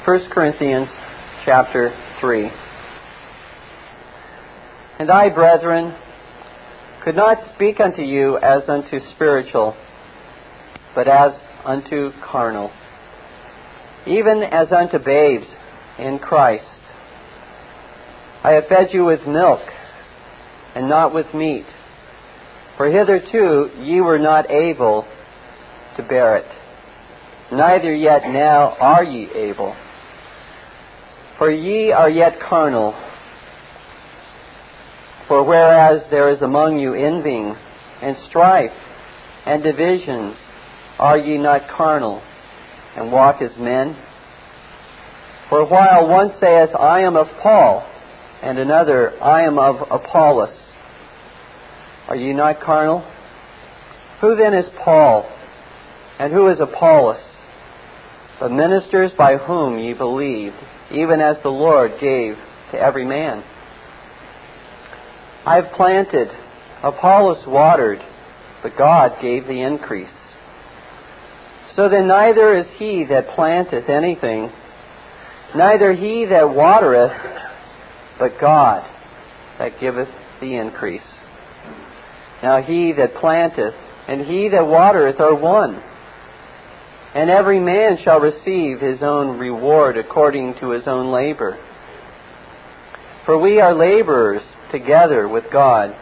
1 Corinthians chapter 3. And I, brethren, could not speak unto you as unto spiritual, but as unto carnal, even as unto babes in Christ. I have fed you with milk, and not with meat, for hitherto ye were not able to bear it, neither yet now are ye able. For ye are yet carnal. For whereas there is among you envying, and strife, and divisions, are ye not carnal, and walk as men? For while one saith, I am of Paul, and another, I am of Apollos, are ye not carnal? Who then is Paul, and who is Apollos? But ministers by whom ye believed, even as the Lord gave to every man. I have planted, Apollos watered, but God gave the increase. So then neither is he that planteth anything, neither he that watereth, but God that giveth the increase. Now he that planteth and he that watereth are one, and every man shall receive his own reward according to his own labor. For we are laborers together with God.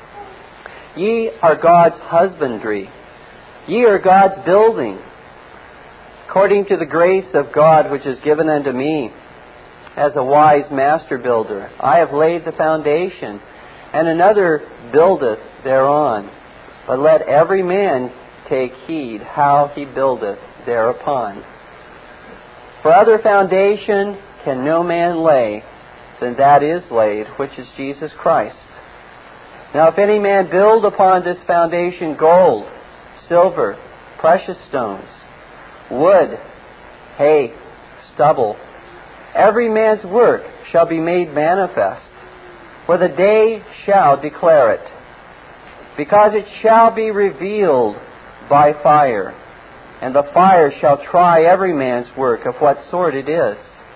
Ye are God's husbandry. Ye are God's building. According to the grace of God which is given unto me, as a wise master builder, I have laid the foundation, and another buildeth thereon. But let every man take heed how he buildeth thereupon. For other foundation can no man lay than that is laid, which is Jesus Christ. Now if any man build upon this foundation gold, silver, precious stones, wood, hay, stubble, every man's work shall be made manifest, for the day shall declare it, because it shall be revealed by fire, and the fire shall try every man's work of what sort it is.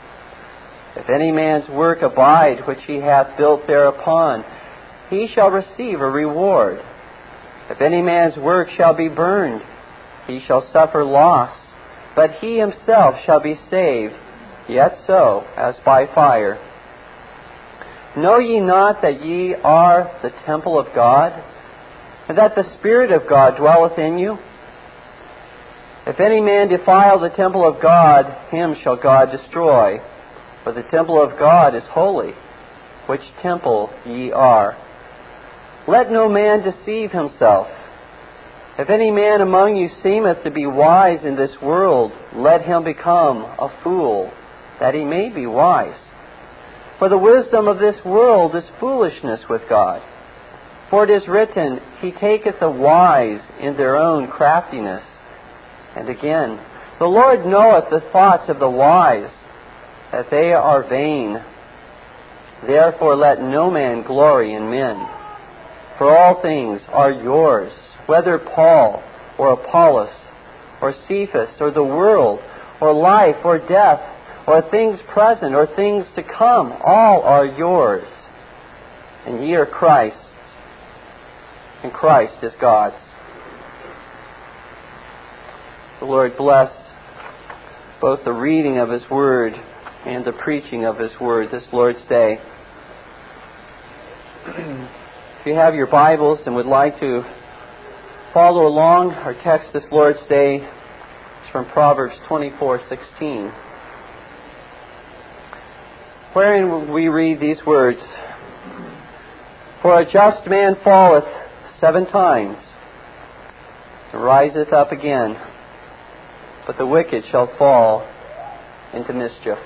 If any man's work abide which he hath built thereupon, he shall receive a reward. If any man's work shall be burned, he shall suffer loss, but he himself shall be saved, yet so as by fire. Know ye not that ye are the temple of God, and that the Spirit of God dwelleth in you? If any man defile the temple of God, him shall God destroy. For the temple of God is holy, which temple ye are. Let no man deceive himself. If any man among you seemeth to be wise in this world, let him become a fool, that he may be wise. For the wisdom of this world is foolishness with God. For it is written, He taketh the wise in their own craftiness. And again, the Lord knoweth the thoughts of the wise, that they are vain. Therefore let no man glory in men. For all things are yours, whether Paul or Apollos or Cephas or the world or life or death or things present or things to come, all are yours. And ye are Christ's, and Christ is God's. The Lord bless both the reading of His Word and the preaching of His Word this Lord's Day. If you have your Bibles and would like to follow along, our text this Lord's Day is from Proverbs 24:16, wherein we read these words, For a just man falleth 7 times, and riseth up again, but the wicked shall fall into mischief.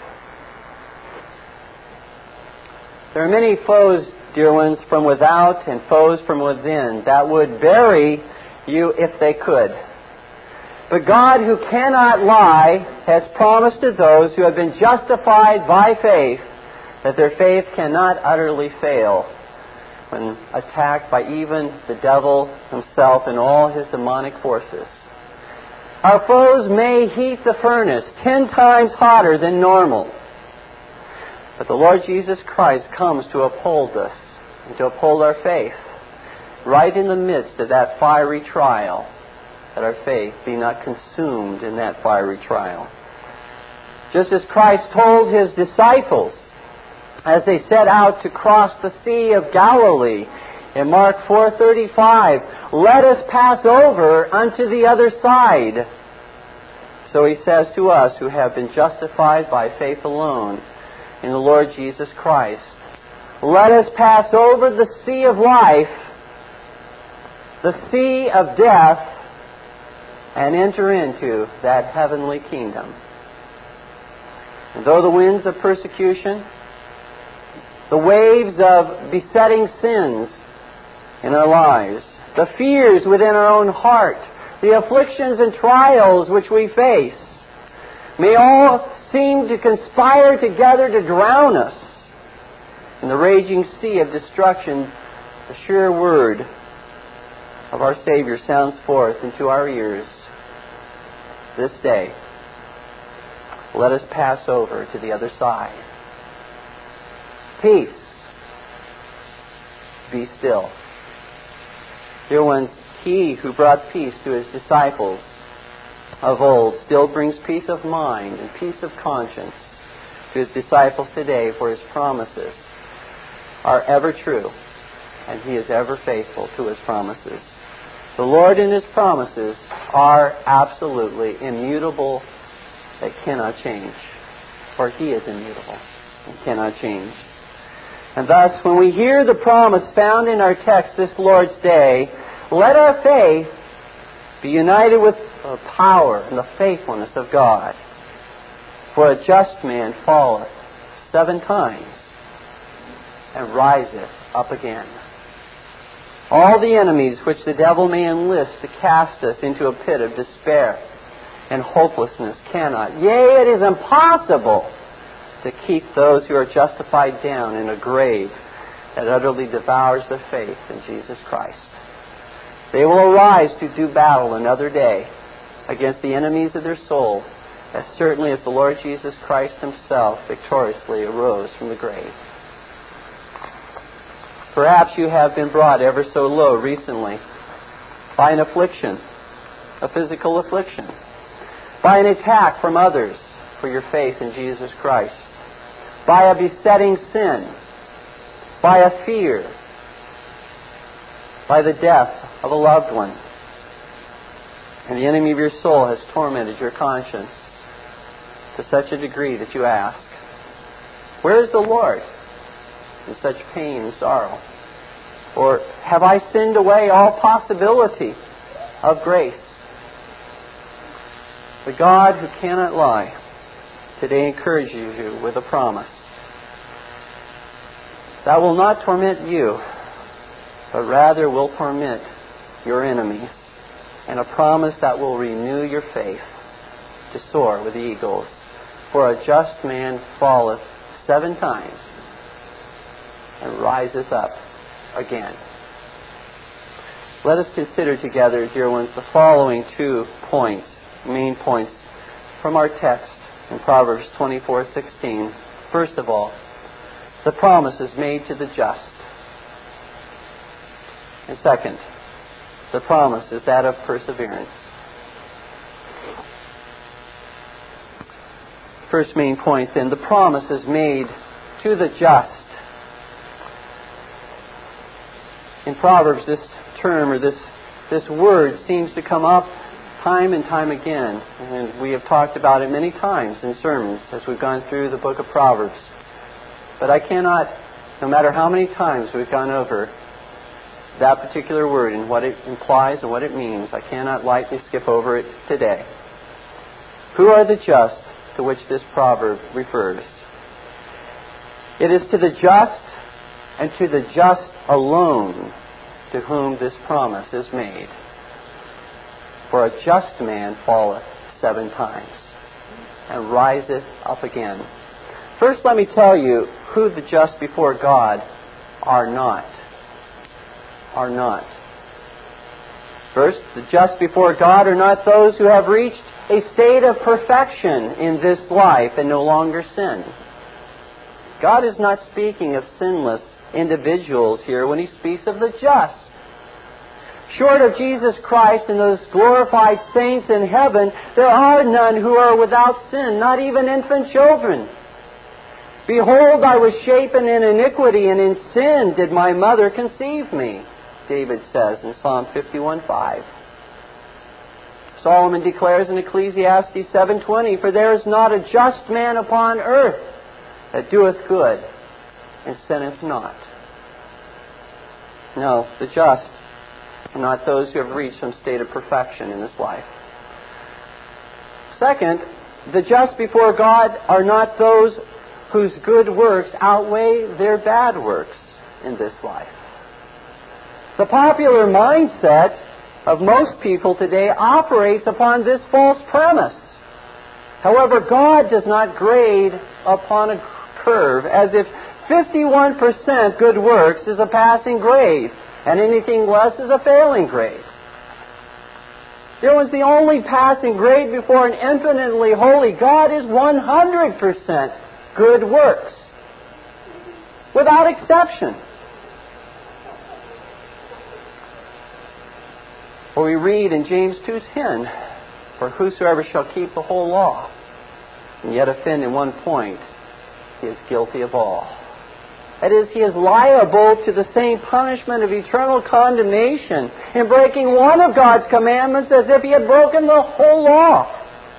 There are many foes, dear ones, from without and foes from within that would bury you if they could. But God, who cannot lie, has promised to those who have been justified by faith that their faith cannot utterly fail when attacked by even the devil himself and all his demonic forces. Our foes may heat the furnace 10 times hotter than normal. But the Lord Jesus Christ comes to uphold us and to uphold our faith right in the midst of that fiery trial, that our faith be not consumed in that fiery trial. Just as Christ told His disciples as they set out to cross the Sea of Galilee in Mark 4:35, "Let us pass over unto the other side." So He says to us who have been justified by faith alone in the Lord Jesus Christ, let us pass over the sea of life, the sea of death, and enter into that heavenly kingdom. And though the winds of persecution, the waves of besetting sins in our lives, the fears within our own heart, the afflictions and trials which we face, may all seem to conspire together to drown us in the raging sea of destruction, the sure word of our Savior sounds forth into our ears this day. Let us pass over to the other side. Peace. Be still. Dear ones, He who brought peace to His disciples of old still brings peace of mind and peace of conscience to His disciples today, for His promises are ever true, and He is ever faithful to His promises. The Lord and His promises are absolutely immutable. They cannot change, for He is immutable and cannot change. And thus, when we hear the promise found in our text this Lord's Day, let our faith be united with the power and the faithfulness of God. For a just man falleth 7 times and riseth up again. All the enemies which the devil may enlist to cast us into a pit of despair and hopelessness cannot, yea, it is impossible to keep those who are justified down in a grave that utterly devours their faith in Jesus Christ. They will arise to do battle another day against the enemies of their soul, as certainly as the Lord Jesus Christ Himself victoriously arose from the grave. Perhaps you have been brought ever so low recently by an affliction, a physical affliction, by an attack from others for your faith in Jesus Christ, by a besetting sin, by a fear, by the death of a loved one. And the enemy of your soul has tormented your conscience to such a degree that you ask, where is the Lord in such pain and sorrow? Or have I sinned away all possibility of grace? The God who cannot lie today encourages you with a promise that will not torment you, but rather will torment your enemies, and a promise that will renew your faith to soar with eagles. For a just man falleth 7 times and riseth up again. Let us consider together, dear ones, the following 2 points, main points from our text in Proverbs 24:16. First of all, the promise is made to the just. And second, the promise is that of perseverance. First main point, then, the promise is made to the just. In Proverbs, this term or this word seems to come up time and time again, and we have talked about it many times in sermons as we've gone through the book of Proverbs. But I cannot, no matter how many times we've gone over that particular word and what it implies and what it means, I cannot lightly skip over it today. Who are the just to which this proverb refers? It is to the just and to the just alone to whom this promise is made. For a just man falleth 7 times and riseth up again. First, let me tell you who the just before God are not. Are not. First, the just before God are not those who have reached a state of perfection in this life and no longer sin. God is not speaking of sinless individuals here when He speaks of the just. Short of Jesus Christ and those glorified saints in heaven, there are none who are without sin, not even infant children. Behold, I was shapen in iniquity, and in sin did my mother conceive me, David says in Psalm 51:5. Solomon declares in Ecclesiastes 7:20, For there is not a just man upon earth that doeth good and sinneth not. No, the just are not those who have reached some state of perfection in this life. Second, the just before God are not those whose good works outweigh their bad works in this life. The popular mindset of most people today operates upon this false premise. However, God does not grade upon a curve as if 51% good works is a passing grade and anything less is a failing grade. There was the only passing grade before an infinitely holy God is 100% good works, without exception. For we read in James 2:10, For whosoever shall keep the whole law, and yet offend in one point, he is guilty of all. That is, he is liable to the same punishment of eternal condemnation in breaking one of God's commandments as if he had broken the whole law.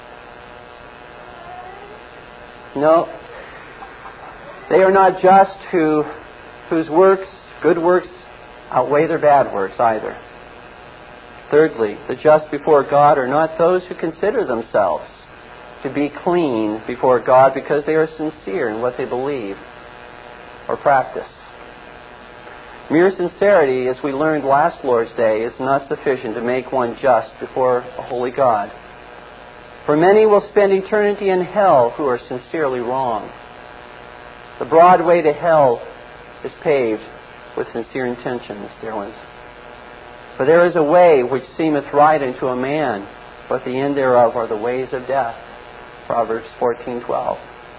No, they are not just whose works, good works, outweigh their bad works either. Thirdly, the just before God are not those who consider themselves to be clean before God because they are sincere in what they believe or practice. Mere sincerity, as we learned last Lord's Day, is not sufficient to make one just before a holy God. For many will spend eternity in hell who are sincerely wrong. The broad way to hell is paved with sincere intentions, dear ones. For there is a way which seemeth right unto a man, but the end thereof are the ways of death. Proverbs 14:12.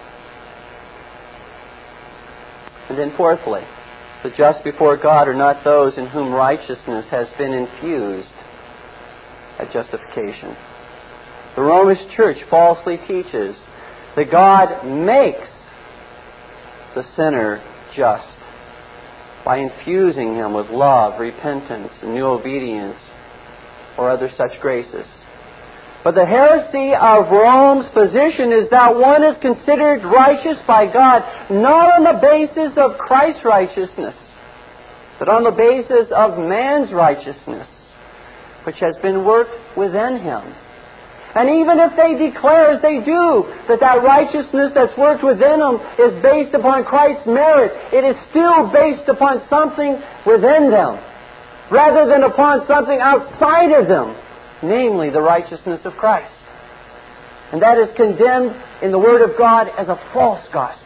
And then fourthly, the just before God are not those in whom righteousness has been infused at justification. The Romish Church falsely teaches that God makes the sinner just by infusing him with love, repentance, and new obedience, or other such graces. But the heresy of Rome's position is that one is considered righteous by God not on the basis of Christ's righteousness, but on the basis of man's righteousness, which has been worked within him. And even if they declare, as they do, that righteousness that's worked within them is based upon Christ's merit, it is still based upon something within them, rather than upon something outside of them, namely the righteousness of Christ. And that is condemned in the Word of God as a false gospel.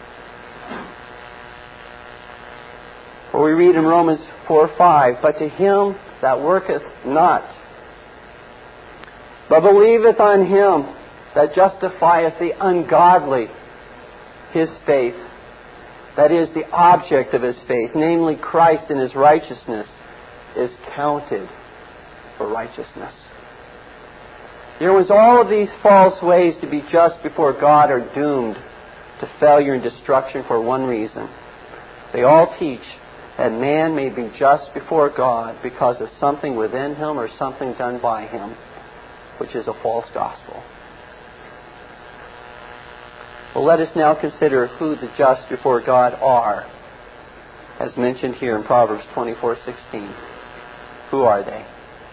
For we read in Romans 4:5, But to him that worketh not, but believeth on him that justifieth the ungodly, his faith, that is, the object of his faith, namely Christ and his righteousness, is counted for righteousness. There was all of these false ways to be just before God are doomed to failure and destruction for one reason. They all teach that man may be just before God because of something within him or something done by him, which is a false gospel. Well, let us now consider who the just before God are, as mentioned here in Proverbs 24:16. Who are they?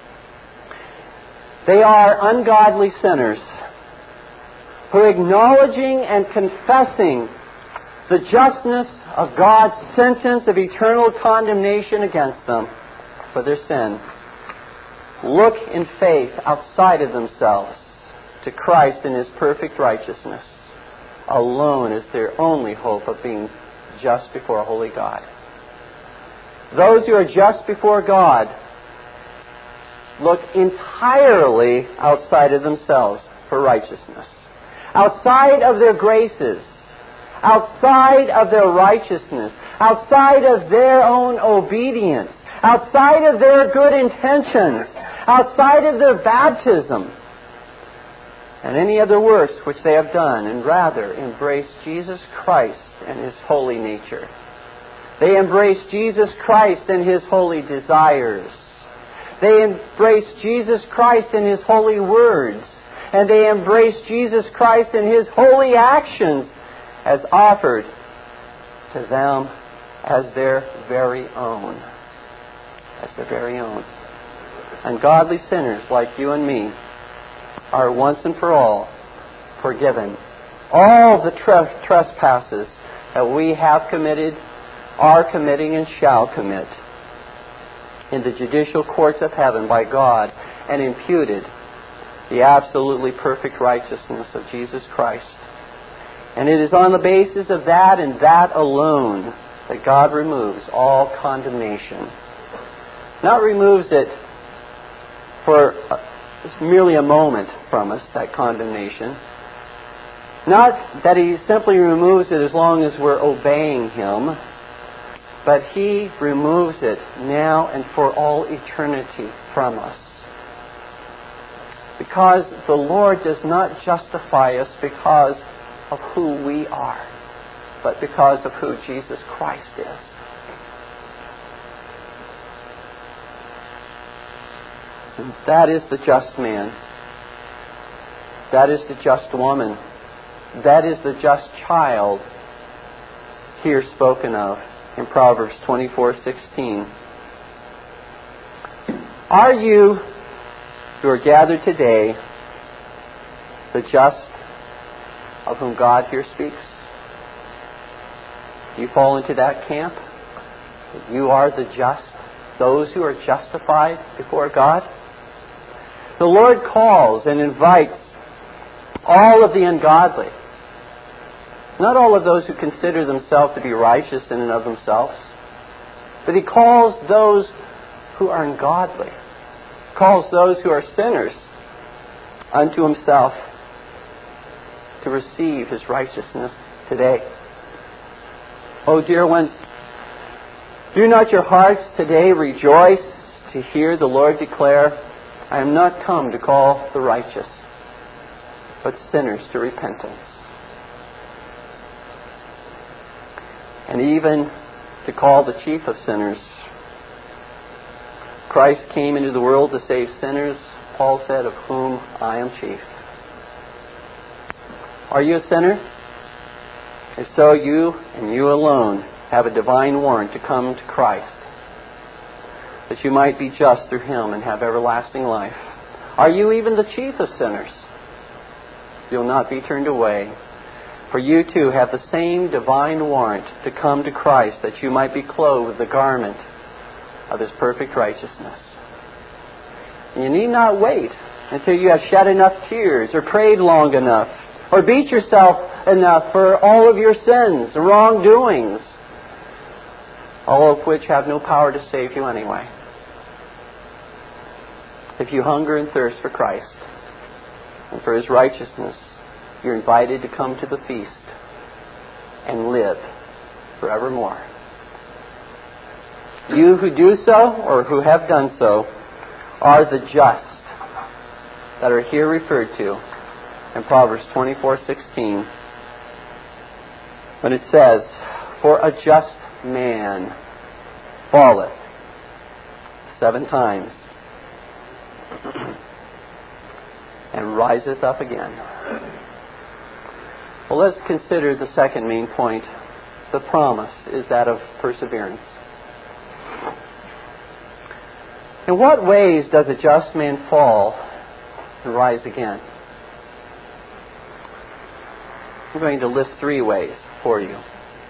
They are ungodly sinners who, acknowledging and confessing the justness of God's sentence of eternal condemnation against them for their sin, look in faith outside of themselves to Christ and His perfect righteousness alone as their only hope of being just before a holy God. Those who are just before God look entirely outside of themselves for righteousness. Outside of their graces, outside of their righteousness, outside of their own obedience, outside of their good intentions, outside of their baptism, and any other works which they have done, and rather embrace Jesus Christ and His holy nature. They embrace Jesus Christ and His holy desires. They embrace Jesus Christ and His holy words. And they embrace Jesus Christ and His holy actions as offered to them as their very own. As their very own. Ungodly sinners like you and me are once and for all forgiven. All the trespasses that we have committed, are committing, and shall commit in the judicial courts of heaven by God, and imputed the absolutely perfect righteousness of Jesus Christ. And it is on the basis of that and that alone that God removes all condemnation. Not removes it for merely a moment from us, that condemnation. Not that He simply removes it as long as we're obeying Him, but He removes it now and for all eternity from us. Because the Lord does not justify us because of who we are, but because of who Jesus Christ is. And that is the just man. That is the just woman. That is the just child here spoken of in Proverbs 24:16. Are you who are gathered today the just of whom God here speaks? Do you fall into that camp? That you are the just, those who are justified before God? The Lord calls and invites all of the ungodly. Not all of those who consider themselves to be righteous in and of themselves, but He calls those who are ungodly, calls those who are sinners unto Himself to receive His righteousness today. Oh, dear ones, do not your hearts today rejoice to hear the Lord declare, I am not come to call the righteous, but sinners to repentance. And even to call the chief of sinners. Christ came into the world to save sinners, Paul said, of whom I am chief. Are you a sinner? If so, you and you alone have a divine warrant to come to Christ, that you might be just through Him and have everlasting life. Are you even the chief of sinners? You'll not be turned away. For you too have the same divine warrant to come to Christ, that you might be clothed with the garment of His perfect righteousness. And you need not wait until you have shed enough tears, or prayed long enough, or beat yourself enough for all of your sins, wrongdoings, all of which have no power to save you anyway. If you hunger and thirst for Christ and for His righteousness, you're invited to come to the feast and live forevermore. You who do so, or who have done so, are the just that are here referred to in Proverbs 24:16, when it says, For a just man falleth 7 times and riseth up again. Well, let's consider the second main point. The promise is that of perseverance. In what ways does a just man fall and rise again? I'm going to list 3 ways for you.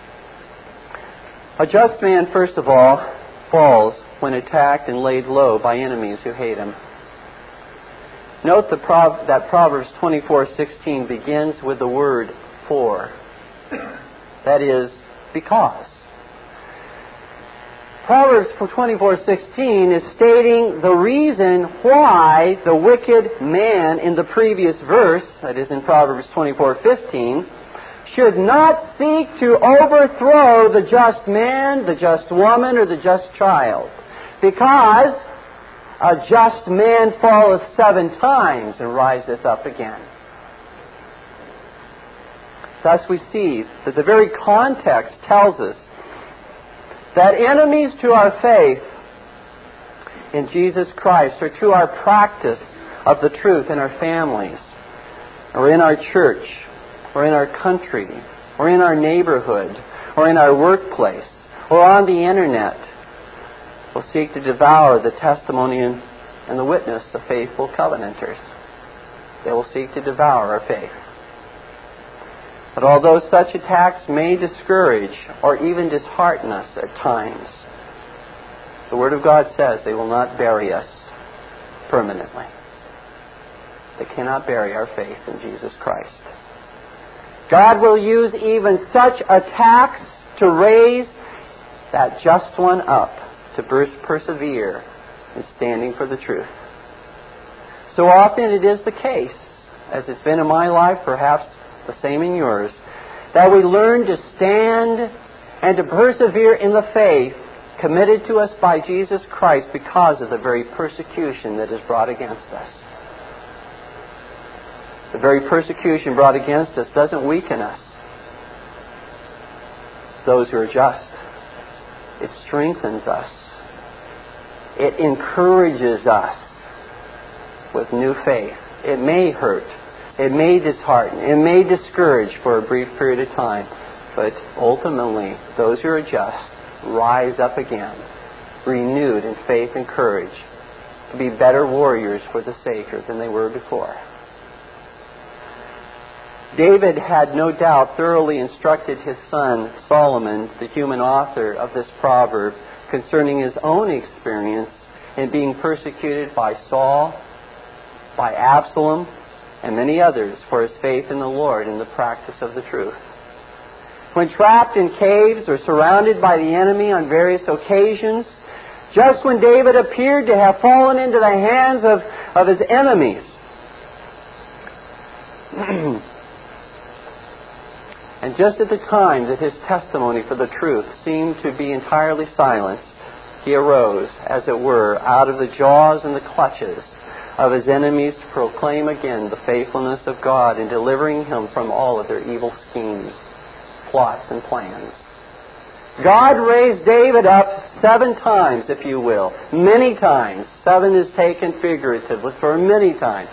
A just man, first of all, falls when attacked and laid low by enemies who hate him. Note that Proverbs 24:16 begins with the word for. That is, because. Proverbs 24:16 is stating the reason why the wicked man in the previous verse, that is in Proverbs 24:15, should not seek to overthrow the just man, the just woman, or the just child. Because a just man falleth 7 times and riseth up again. Thus we see that the very context tells us that enemies to our faith in Jesus Christ, or to our practice of the truth in our families, or in our church, or in our country, or in our neighborhood, or in our workplace, or on the internet, will seek to devour the testimony and the witness of faithful covenanters. They will seek to devour our faith. But although such attacks may discourage or even dishearten us at times, the Word of God says they will not bury us permanently. They cannot bury our faith in Jesus Christ. God will use even such attacks to raise that just one up to persevere in standing for the truth. So often it is the case, as it's been in my life, perhaps the same in yours, that we learn to stand and to persevere in the faith committed to us by Jesus Christ because of the very persecution that is brought against us. The very persecution brought against us doesn't weaken us, those who are just. It strengthens us. It encourages us with new faith. It may hurt. It may dishearten. It may discourage for a brief period of time. But ultimately, those who are just rise up again, renewed in faith and courage, to be better warriors for the Savior than they were before. David had no doubt thoroughly instructed his son Solomon, the human author of this proverb, concerning his own experience in being persecuted by Saul, by Absalom, and many others for his faith in the Lord and the practice of the truth. When trapped in caves or surrounded by the enemy on various occasions, just when David appeared to have fallen into the hands of his enemies, and just at the time that his testimony for the truth seemed to be entirely silenced, he arose, as it were, out of the jaws and the clutches of his enemies to proclaim again the faithfulness of God in delivering him from all of their evil schemes, plots, and plans. God raised David up 7 times, if you will. Many times. 7 is taken figuratively for many times.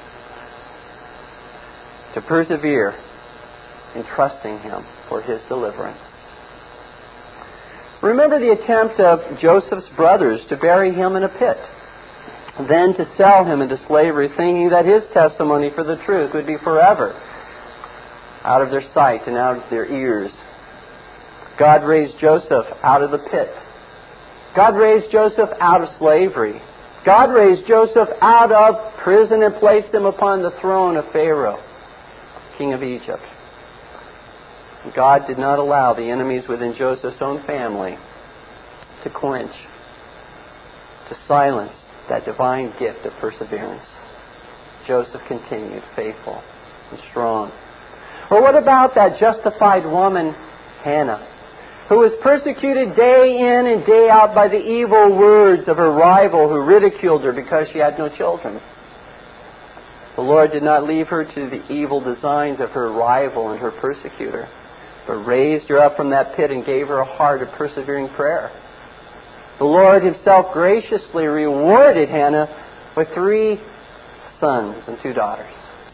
To persevere in trusting Him for His deliverance. Remember the attempt of Joseph's brothers to bury him in a pit, then to sell him into slavery, thinking that his testimony for the truth would be forever out of their sight and out of their ears. God raised Joseph out of the pit. God raised Joseph out of slavery. God raised Joseph out of prison and placed him upon the throne of Pharaoh, king of Egypt. God did not allow the enemies within Joseph's own family to quench, to silence that divine gift of perseverance. Joseph continued faithful and strong. Or what about that justified woman, Hannah, who was persecuted day in and day out by the evil words of her rival who ridiculed her because she had no children? The Lord did not leave her to the evil designs of her rival and her persecutor, but raised her up from that pit and gave her a heart of persevering prayer. The Lord Himself graciously rewarded Hannah with 3 sons and 2 daughters.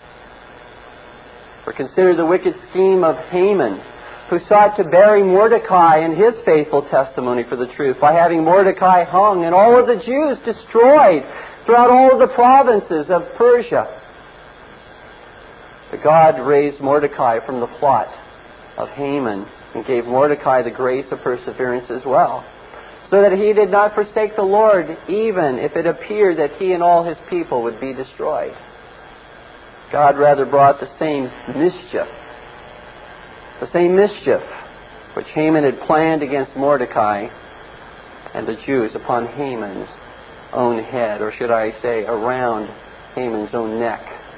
Or consider the wicked scheme of Haman, who sought to bury Mordecai and his faithful testimony for the truth by having Mordecai hung and all of the Jews destroyed throughout all of the provinces of Persia. But God raised Mordecai from the plot of Haman and gave Mordecai the grace of perseverance as well, so that he did not forsake the Lord, even if it appeared that he and all his people would be destroyed. God rather brought the same mischief which Haman had planned against Mordecai, and the Jews upon Haman's own head, or should I say around Haman's own neck.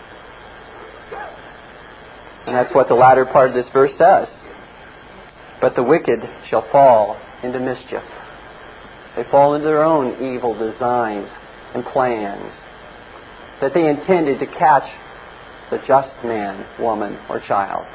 And that's what the latter part of this verse says. But the wicked shall fall into mischief. They fall into their own evil designs and plans that they intended to catch the just man, woman, or child.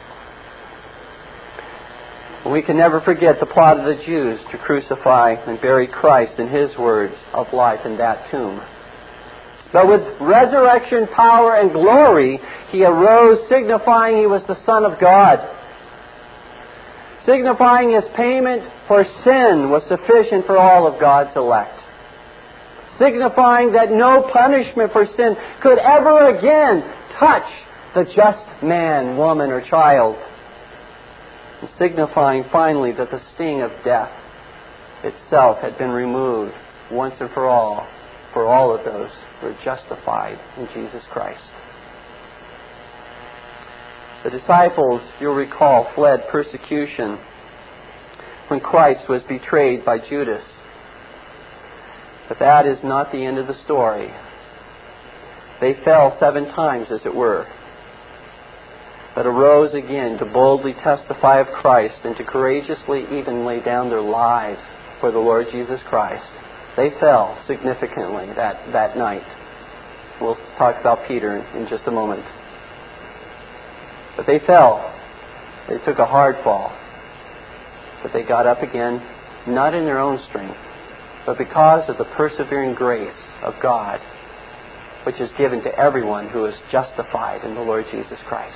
We can never forget the plot of the Jews to crucify and bury Christ in His words of life in that tomb. But with resurrection power and glory, He arose, signifying He was the Son of God. Signifying His payment for sin was sufficient for all of God's elect. Signifying that no punishment for sin could ever again touch the just man, woman, or child. And signifying finally that the sting of death itself had been removed once and for all of those who are justified in Jesus Christ. The disciples, you'll recall, fled persecution when Christ was betrayed by Judas. But that is not the end of the story. They fell 7 times, as it were, but arose again to boldly testify of Christ and to courageously even lay down their lives for the Lord Jesus Christ. They fell significantly that night. We'll talk about Peter in just a moment. But they fell. They took a hard fall. But they got up again, not in their own strength, but because of the persevering grace of God, which is given to everyone who is justified in the Lord Jesus Christ.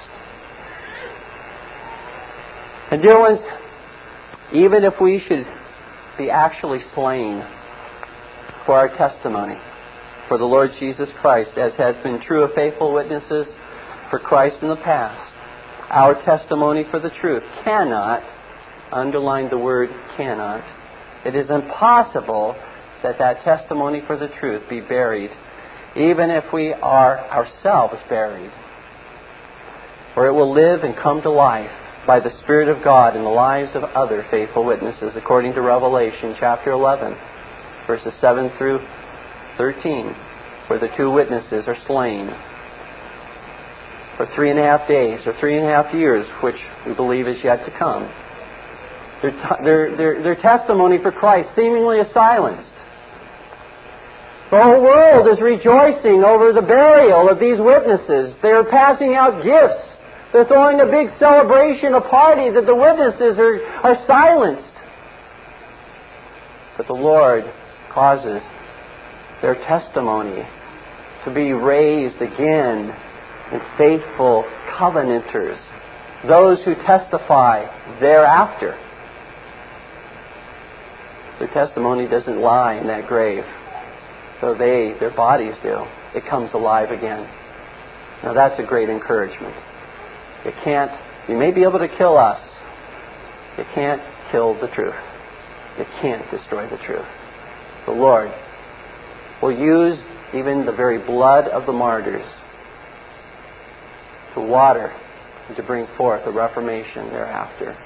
And dear ones, even if we should be actually slain for our testimony for the Lord Jesus Christ, as has been true of faithful witnesses for Christ in the past, our testimony for the truth cannot, underline the word cannot, it is impossible that testimony for the truth be buried, even if we are ourselves buried. For it will live and come to life by the Spirit of God in the lives of other faithful witnesses, according to Revelation chapter 11, verses 7 through 13, where the 2 witnesses are slain for 3.5 days or 3.5 years, which we believe is yet to come. Their testimony for Christ seemingly is silenced. The whole world is rejoicing over the burial of these witnesses. They are passing out gifts. They're throwing a big celebration, a party, that the witnesses are silenced. But the Lord causes their testimony to be raised again in faithful covenanters, those who testify thereafter. Their testimony doesn't lie in that grave, though their bodies do. It comes alive again. Now that's a great encouragement. You may be able to kill us. You can't kill the truth. You can't destroy the truth. The Lord will use even the very blood of the martyrs to water and to bring forth a reformation thereafter.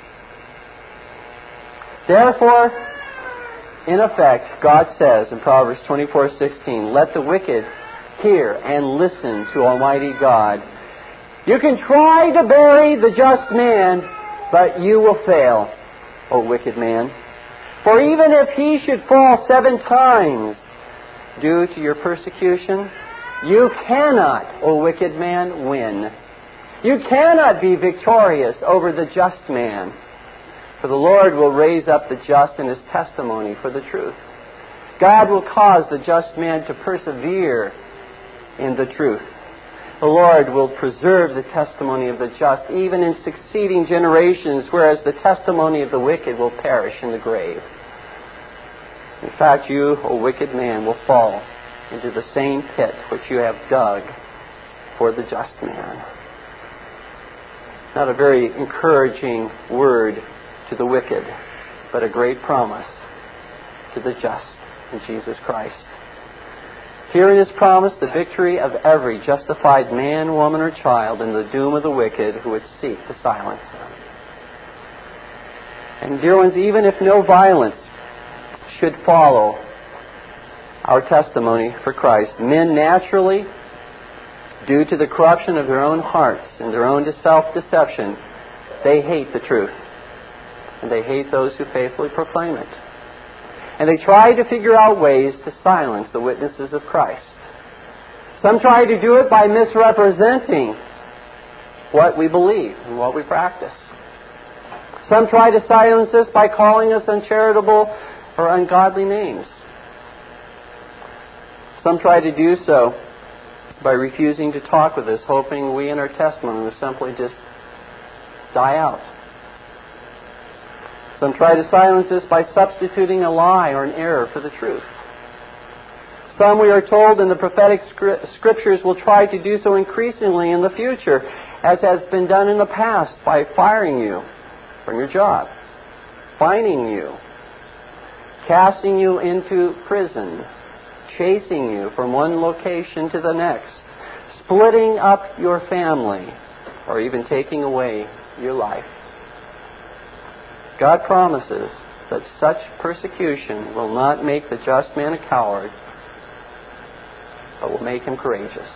Therefore, in effect, God says in Proverbs 24:16, "Let the wicked hear and listen to Almighty God. You can try to bury the just man, but you will fail, O wicked man. For even if he should fall 7 times due to your persecution, you cannot, O wicked man, win. You cannot be victorious over the just man. For the Lord will raise up the just in his testimony for the truth. God will cause the just man to persevere in the truth. The Lord will preserve the testimony of the just even in succeeding generations, whereas the testimony of the wicked will perish in the grave. In fact, you, O wicked man, will fall into the same pit which you have dug for the just man." Not a very encouraging word to the wicked, but a great promise to the just in Jesus Christ. Here in His promise, the victory of every justified man, woman, or child, and the doom of the wicked who would seek to silence Him. And dear ones, even if no violence should follow our testimony for Christ. Men naturally, due to the corruption of their own hearts and their own self-deception, they hate the truth. And they hate those who faithfully proclaim it. And they try to figure out ways to silence the witnesses of Christ. Some try to do it by misrepresenting what we believe and what we practice. Some try to silence us by calling us uncharitable or ungodly names. Some try to do so by refusing to talk with us, hoping we and our testimony will simply just die out. Some try to silence us by substituting a lie or an error for the truth. Some, we are told in the prophetic scriptures, will try to do so increasingly in the future, as has been done in the past, by firing you from your job, fining you, casting you into prison, chasing you from one location to the next, splitting up your family, or even taking away your life. God promises that such persecution will not make the just man a coward, but will make him courageous.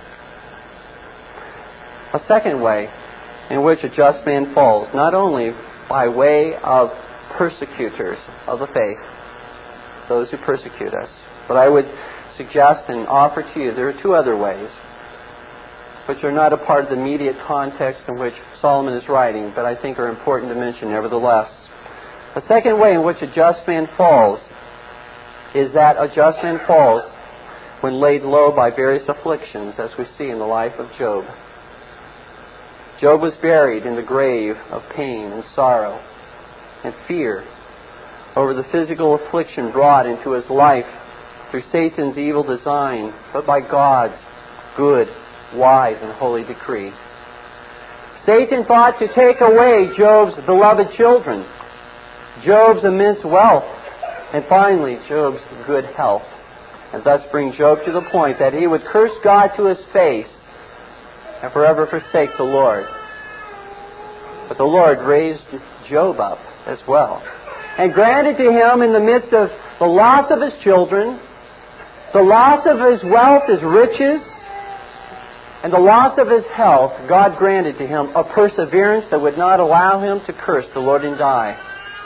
A second way in which a just man falls, not only by way of persecutors of the faith, those who persecute us, but I would suggest and offer to you there are two other ways, which are not a part of the immediate context in which Solomon is writing, but I think are important to mention nevertheless. The second way in which a just man falls is that a just man falls when laid low by various afflictions, as we see in the life of Job. Job was buried in the grave of pain and sorrow and fear over the physical affliction brought into his life through Satan's evil design, but by God's good, wise, and holy decree. Satan thought to take away Job's beloved children, Job's immense wealth, and finally Job's good health, and thus bring Job to the point that he would curse God to his face and forever forsake the Lord. But the Lord raised Job up as well, and granted to him, in the midst of the loss of his children, the loss of his wealth, his riches, and the loss of his health, God granted to him a perseverance that would not allow him to curse the Lord and die.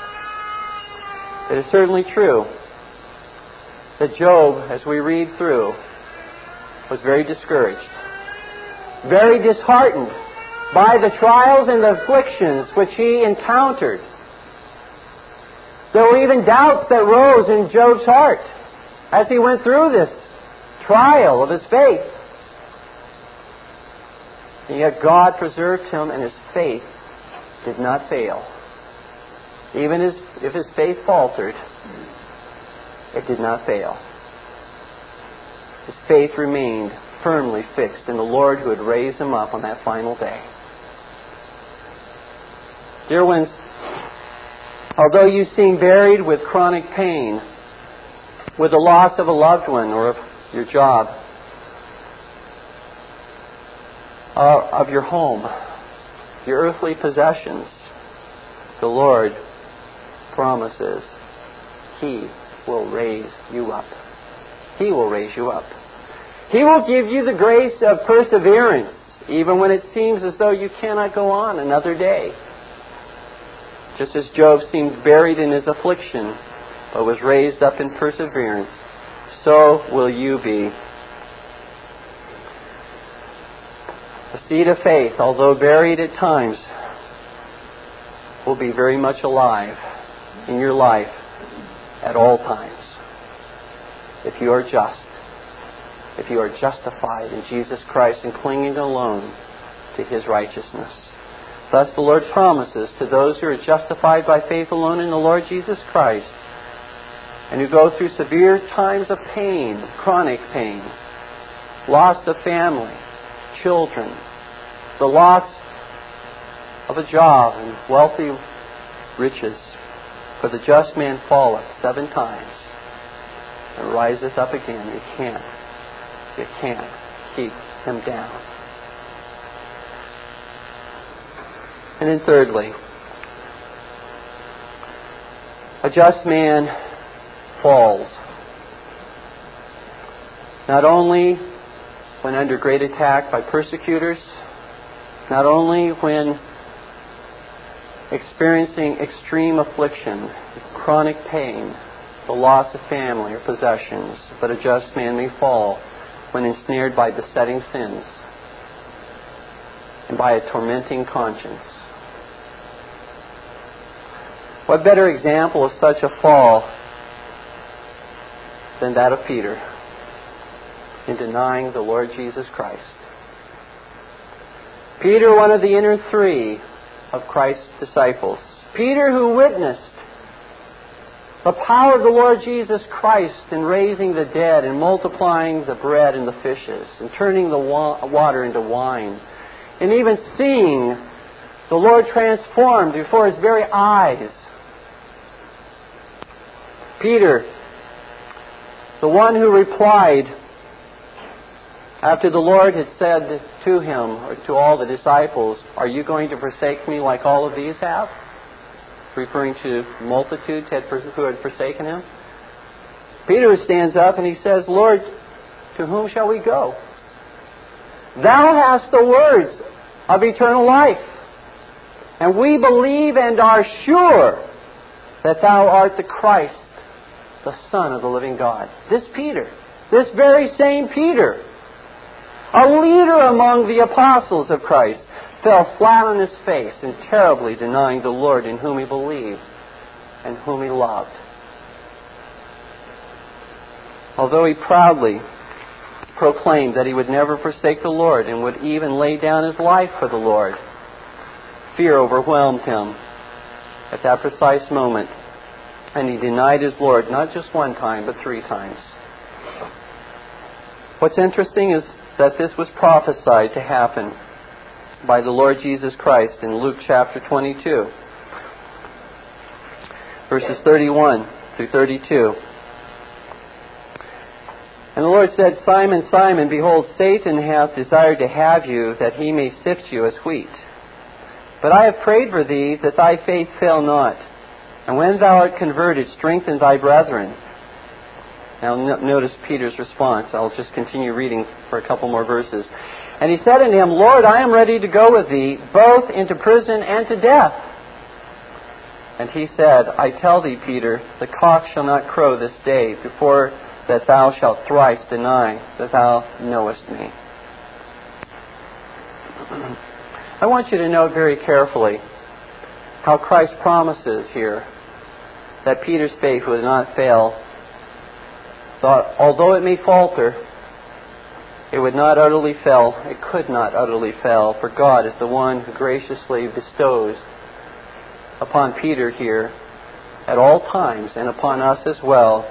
It is certainly true that Job, as we read through, was very discouraged, very disheartened by the trials and the afflictions which he encountered. There were even doubts that rose in Job's heart as he went through this trial of his faith. And yet God preserved him, and his faith did not fail. Even if his faith faltered, it did not fail. His faith remained firmly fixed in the Lord who had raised him up on that final day. Dear ones, although you seem buried with chronic pain, with the loss of a loved one or of your job, of your home, your earthly possessions, the Lord promises He will raise you up. He will raise you up. He will give you the grace of perseverance, even when it seems as though you cannot go on another day. Just as Job seemed buried in his affliction, but was raised up in perseverance, so will you be. The seed of faith, although buried at times, will be very much alive in your life at all times. If you are just, if you are justified in Jesus Christ and clinging alone to His righteousness. Thus the Lord promises to those who are justified by faith alone in the Lord Jesus Christ, and who go through severe times of pain, chronic pain, loss of family, children, the loss of a job and wealthy riches. For the just man falleth 7 times and riseth up again. You can't keep him down. And then thirdly, a just man falls. Not only when under great attack by persecutors, not only when experiencing extreme affliction, chronic pain, the loss of family or possessions, but a just man may fall when ensnared by besetting sins and by a tormenting conscience. What better example of such a fall than that of Peter in denying the Lord Jesus Christ? Peter, one of the inner three of Christ's disciples. Peter, who witnessed the power of the Lord Jesus Christ in raising the dead and multiplying the bread and the fishes and turning the water into wine, and even seeing the Lord transformed before his very eyes. Peter, the one who replied after the Lord had said to him, or to all the disciples, "Are you going to forsake me like all of these have?" Referring to multitudes who had forsaken him. Peter stands up and he says, "Lord, to whom shall we go? Thou hast the words of eternal life, and we believe and are sure that thou art the Christ, the Son of the living God." This Peter, this very same Peter, a leader among the apostles of Christ, fell flat on his face and terribly denying the Lord in whom he believed and whom he loved. Although he proudly proclaimed that he would never forsake the Lord and would even lay down his life for the Lord, fear overwhelmed him at that precise moment, and he denied his Lord not just one time, but 3 times. What's interesting is that this was prophesied to happen by the Lord Jesus Christ in Luke chapter 22, verses 31 through 32. And the Lord said, "Simon, Simon, behold, Satan hath desired to have you, that he may sift you as wheat. But I have prayed for thee, that thy faith fail not. And when thou art converted, strengthen thy brethren." Now notice Peter's response. I'll just continue reading for a couple more verses. "And he said unto him, Lord, I am ready to go with thee, both into prison and to death. And he said, I tell thee, Peter, the cock shall not crow this day before that thou shalt thrice deny that thou knowest me." I want you to note very carefully how Christ promises here that Peter's faith would not fail. Although it may falter, it would not utterly fail. It could not utterly fail, for God is the one who graciously bestows upon Peter here at all times, and upon us as well,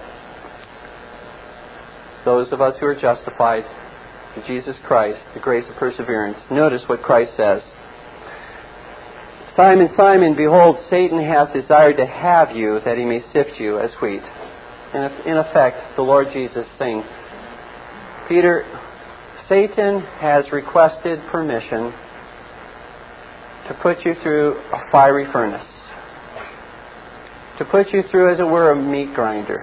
those of us who are justified in Jesus Christ, the grace of perseverance. Notice what Christ says. "Simon, Simon, behold, Satan hath desired to have you, that he may sift you as wheat." In effect, the Lord Jesus saying, Peter, Satan has requested permission to put you through a fiery furnace, to put you through, as it were, a meat grinder,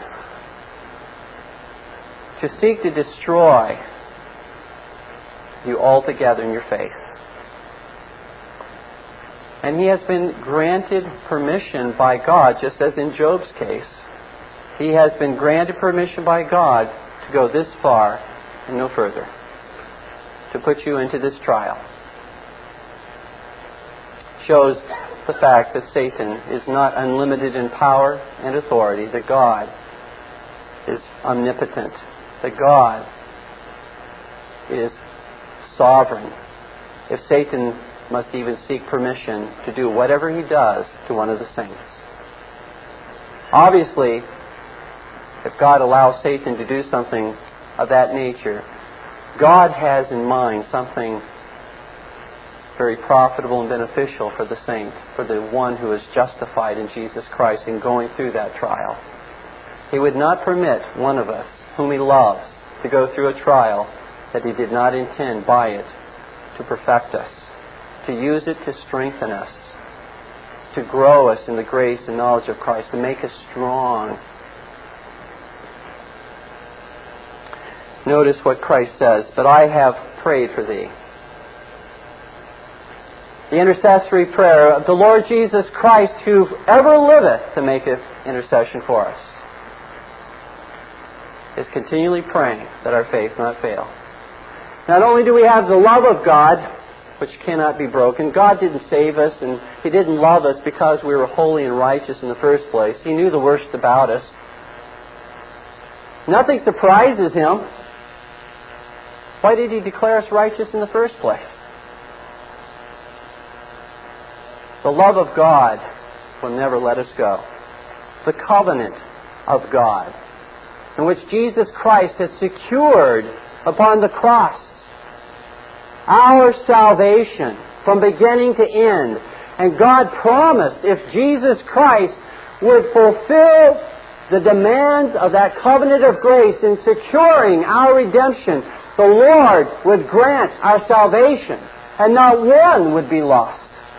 to seek to destroy you altogether in your faith. And he has been granted permission by God, just as in Job's case. He has been granted permission by God to go this far and no further, to put you into this trial. Shows the fact that Satan is not unlimited in power and authority, that God is omnipotent, that God is sovereign. If Satan must even seek permission to do whatever he does to one of the saints. Obviously, if God allows Satan to do something of that nature, God has in mind something very profitable and beneficial for the saint, for the one who is justified in Jesus Christ in going through that trial. He would not permit one of us whom he loves to go through a trial that he did not intend by it to perfect us, to use it to strengthen us, to grow us in the grace and knowledge of Christ, to make us strong Notice what Christ says, "But I have prayed for thee." The intercessory prayer of the Lord Jesus Christ, who ever liveth to make intercession for us, is continually praying that our faith not fail. Not only do we have the love of God, which cannot be broken. God didn't save us, and He didn't love us because we were holy and righteous in the first place. He knew the worst about us. Nothing surprises Him. Why did He declare us righteous in the first place? The love of God will never let us go. The covenant of God, in which Jesus Christ has secured upon the cross our salvation from beginning to end. And God promised if Jesus Christ would fulfill the demands of that covenant of grace in securing our redemption, the Lord would grant our salvation, and not one would be lost.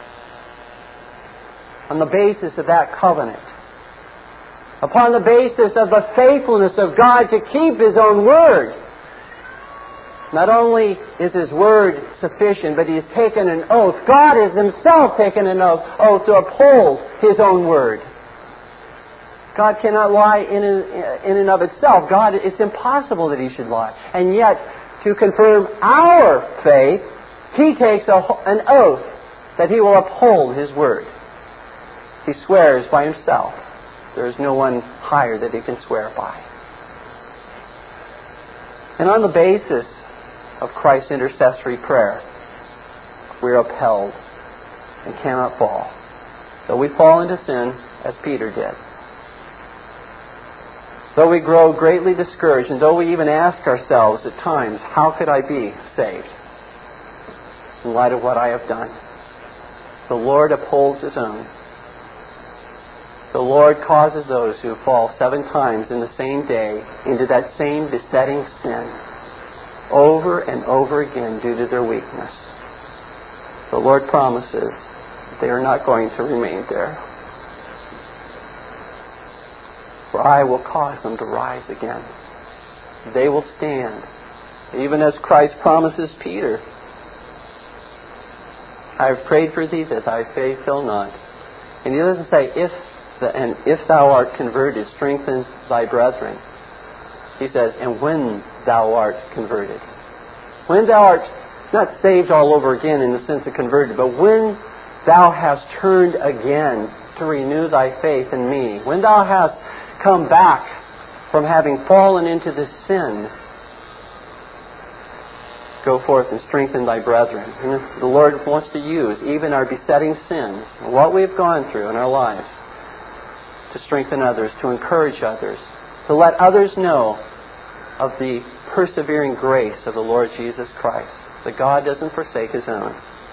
On the basis of that covenant, upon the basis of the faithfulness of God to keep His own word. Not only is His word sufficient, but He has taken an oath. God has Himself taken an oath to uphold His own word. God cannot lie in and of itself. God, it's impossible that He should lie. And yet, to confirm our faith, He takes an oath that He will uphold His word. He swears by Himself. There is no one higher that He can swear by. And on the basis of Christ's intercessory prayer, we are upheld and cannot fall. Though we fall into sin, as Peter did. Though we grow greatly discouraged, and though we even ask ourselves at times, how could I be saved in light of what I have done? The Lord upholds His own. The Lord causes those who fall 7 times in the same day into that same besetting sin over and over again due to their weakness. The Lord promises that they are not going to remain there. For I will cause them to rise again. They will stand, even as Christ promises Peter. I have prayed for thee that thy faith fail not. And He doesn't say, if thou art converted, strengthen thy brethren. He says, and when thou art converted. When thou art not saved all over again in the sense of converted, but when thou hast turned again to renew thy faith in Me, when thou hast come back from having fallen into this sin, go forth and strengthen thy brethren. And the Lord wants to use even our besetting sins, what we have gone through in our lives, to strengthen others, to encourage others, to let others know of the persevering grace of the Lord Jesus Christ, that God doesn't forsake His own.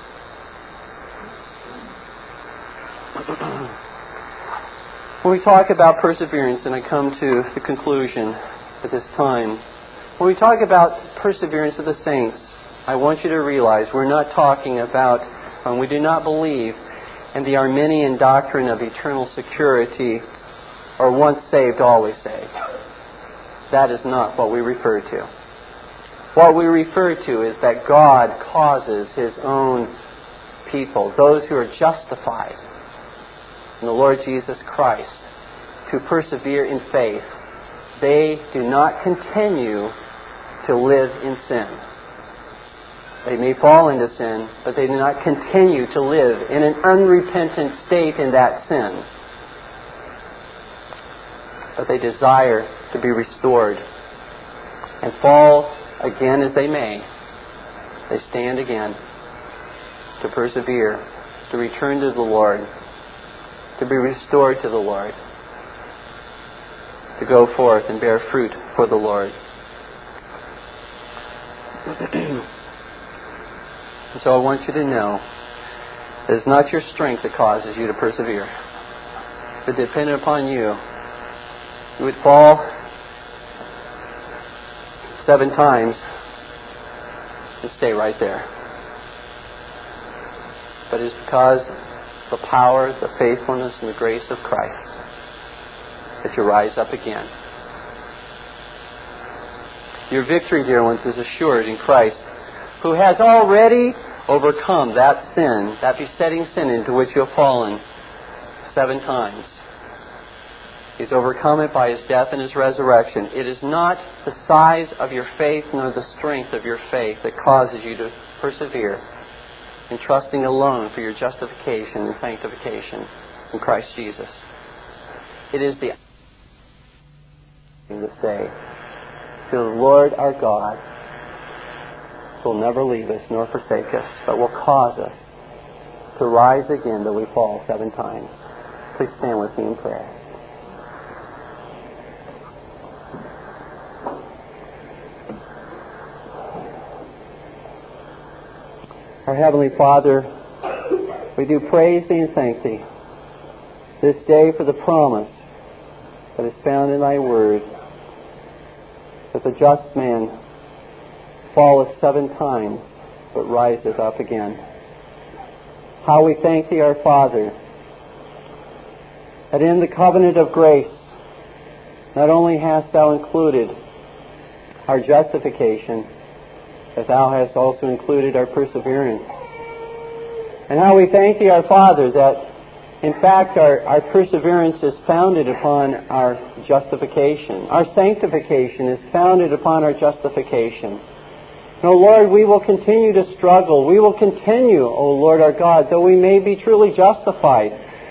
When we talk about perseverance, and I come to the conclusion at this time, when we talk about perseverance of the saints, I want you to realize we're not talking about, we do not believe in the Arminian doctrine of eternal security, or once saved, always saved. That is not what we refer to. What we refer to is that God causes His own people, those who are justified in the Lord Jesus Christ, to persevere in faith. They do not continue to live in sin. They may fall into sin, but they do not continue to live in an unrepentant state in that sin. But they desire to be restored. And fall again as they may, they stand again to persevere, to return to the Lord, to be restored to the Lord, to go forth and bear fruit for the Lord. And so I want you to know that it's not your strength that causes you to persevere. If it depended upon you, you would fall 7 times and stay right there. But it's because of the power, the faithfulness, and the grace of Christ that you rise up again. Your victory, dear ones, is assured in Christ, who has already overcome that sin, that besetting sin into which you have fallen 7 times. He's overcome it by His death and His resurrection. It is not the size of your faith nor the strength of your faith that causes you to persevere in trusting alone for your justification and sanctification in Christ Jesus. It is the thing to say to the Lord our God, who will never leave us nor forsake us, but will cause us to rise again though we fall 7 times. Please stand with me in prayer. Our Heavenly Father, we do praise Thee and thank Thee this day for the promise that is found in Thy Word, that the just man falleth 7 times, but riseth up again. How we thank Thee, our Father, that in the covenant of grace, not only hast Thou included our justification, but Thou hast also included our perseverance. And how we thank Thee, our Father, that in fact our perseverance is founded upon our justification. Our sanctification is founded upon our justification. And, O Lord, we will continue to struggle. We will continue, O Lord our God, though we may be truly justified,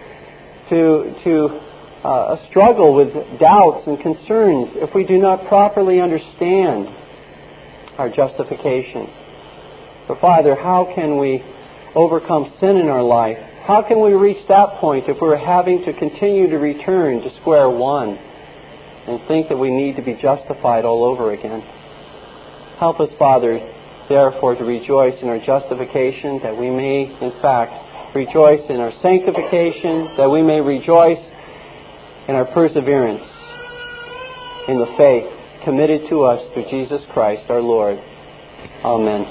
to struggle with doubts and concerns if we do not properly understand our justification. But Father, how can we overcome sin in our life? How can we reach that point if we're having to continue to return to square one and think that we need to be justified all over again? Help us, Father, therefore, to rejoice in our justification, that we may, in fact, rejoice in our sanctification, that we may rejoice in our perseverance in the faith committed to us through Jesus Christ our Lord. Amen.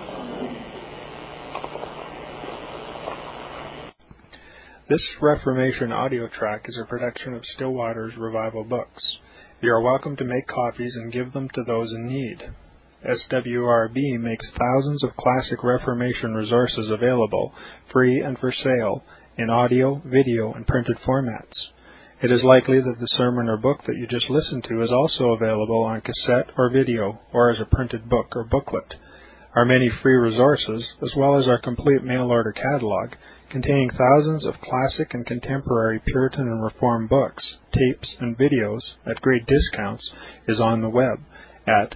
This Reformation audio track is a production of Still Waters Revival Books. You are welcome to make copies and give them to those in need. SWRB makes thousands of classic Reformation resources available, free and for sale, in audio, video, and printed formats. It is likely that the sermon or book that you just listened to is also available on cassette or video, or as a printed book or booklet. Our many free resources, as well as our complete mail-order catalog, containing thousands of classic and contemporary Puritan and Reformed books, tapes, and videos at great discounts, is on the web at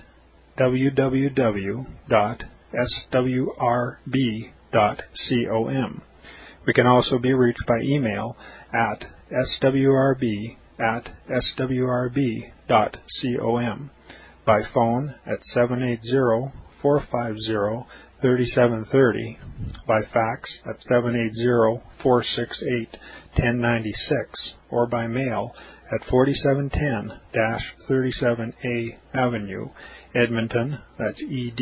www.swrb.com. We can also be reached by email at swrb@swrb.com, by phone at 780-450-3730, by fax at 780-468-1096, or by mail at 4710-37A Avenue, Edmonton, that's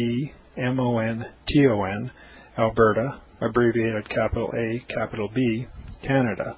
Edmonton, Alberta, abbreviated capital A, capital B, Canada,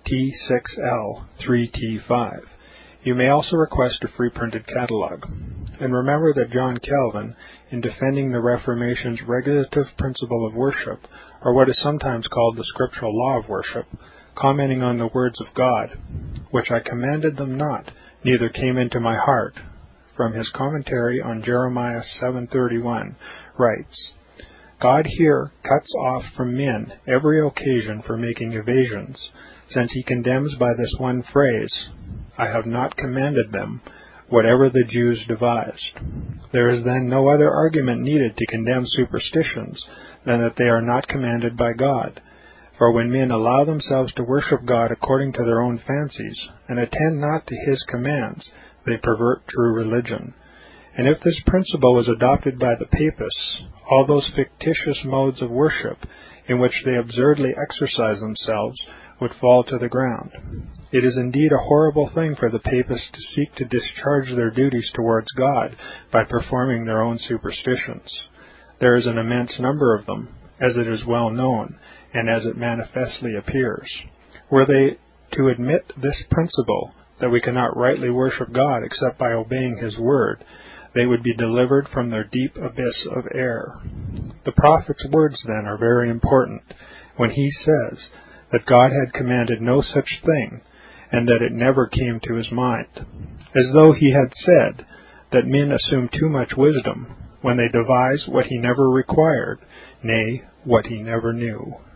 T6L3T5. You may also request a free printed catalog. And remember that John Calvin, in defending the Reformation's regulative principle of worship, or what is sometimes called the scriptural law of worship, commenting on the words of God, which I commanded them not, neither came into my heart, from his commentary on Jeremiah 7:31, writes, God here cuts off from men every occasion for making evasions, since he condemns by this one phrase, I have not commanded them, whatever the Jews devised. There is then no other argument needed to condemn superstitions than that they are not commanded by God. For when men allow themselves to worship God according to their own fancies, and attend not to his commands, they pervert true religion. And if this principle was adopted by the papists, all those fictitious modes of worship in which they absurdly exercise themselves would fall to the ground. It is indeed a horrible thing for the papists to seek to discharge their duties towards God by performing their own superstitions. There is an immense number of them, as it is well known, and as it manifestly appears. Were they to admit this principle, that we cannot rightly worship God except by obeying his word, they would be delivered from their deep abyss of error. The prophet's words, then, are very important when he says that God had commanded no such thing, and that it never came to his mind, as though he had said that men assume too much wisdom when they devise what he never required, nay, what he never knew.